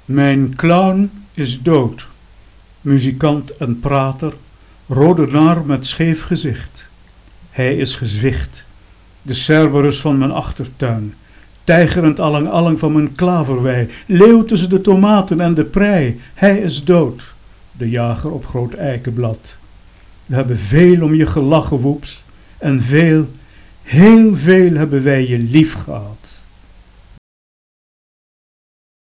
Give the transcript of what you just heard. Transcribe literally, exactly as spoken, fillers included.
Mijn clown is dood, muzikant en prater, rode nar met scheef gezicht. Hij is gezwicht, de Cerberus van mijn achtertuin, tijgerend allang-allang van mijn klaverwei, leeuw tussen de tomaten en de prei. Hij is dood, de jager op groot eikenblad. We hebben veel om je gelachen, woeps, en veel, heel veel hebben wij je lief gehad.